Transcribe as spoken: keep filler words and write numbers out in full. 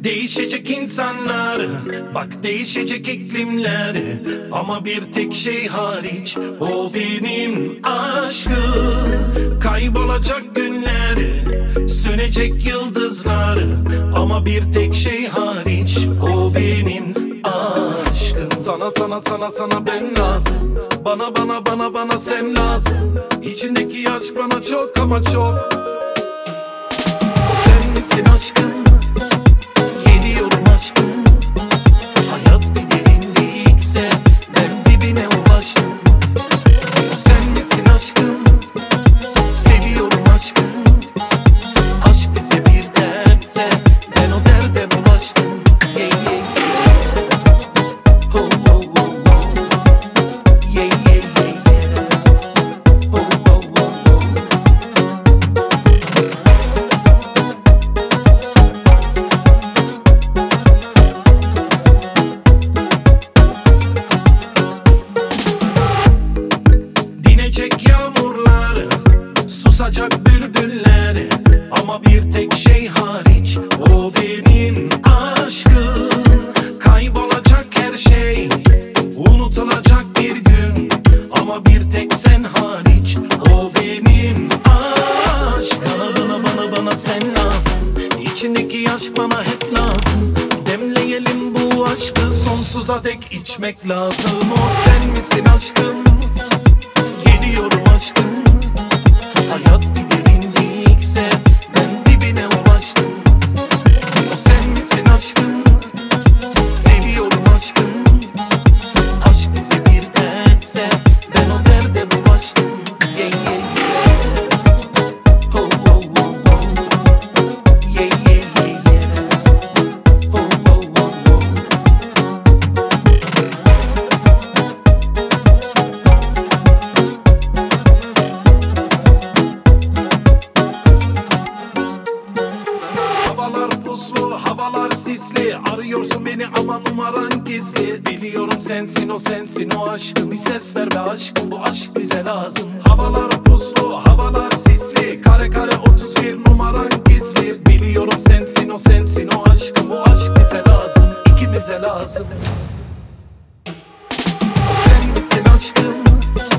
Değişecek insanlar, bak değişecek iklimler, ama bir tek şey hariç, o benim aşkım. Kaybolacak günler, sönecek yıldızlar, ama bir tek şey hariç, o benim aşkım. Sana sana sana sana ben lazım, bana bana bana bana sen lazım. İçindeki aşk bana çok ama çok. Sen misin aşkım? Geliyorum aşkım. Hayat bir derinlikse ben dibine ulaştım. Sen misin aşkım? Seviyorum aşkım. Aşk bize bir dertse ben o derde bulaştım. Yeah, yeah, yeah. Oh, oh, oh, oh. Yeah, yeah, yeah, yeah. Oh, oh, oh, oh. Dinecek yağmurlar, susacak bülbüller, ama bir tek şey hariç, o benim aşkım. Kaybolacak her şey, unutulacak bir gün, ama bir tek sen hariç, o benim aşkım. Bana bana bana bana sen lazım, İçindeki aşk bana hep lazım. Demleyelim bu aşkı, sonsuza dek içmek lazım. O sen misin aşkım? Geliyorum aşkım. Hayat bir derinlikse ben dibine ulaştım. O sen misin aşkım? Seviyorum aşkım. Aşk bize bir dertse ben o derde bulaştım. Yeah, yeah, yeah. Oh, oh, oh, oh. Yeah, yeah, yeah, yeah. Oh, oh, oh, oh. Havalar puslu, havalar sisli. Arıyorsun beni ama numaran gizli. Biliyorum sensin o sensin o aşkım. Bir ses ver be aşkım, bu aşk bize lazım. Havalar puslu, havalar sisli. Kare kare otuz bir numaran gizli. Biliyorum sensin o sensin o aşkım. Bu aşk bize lazım, ikimize lazım. O sen misin aşkım?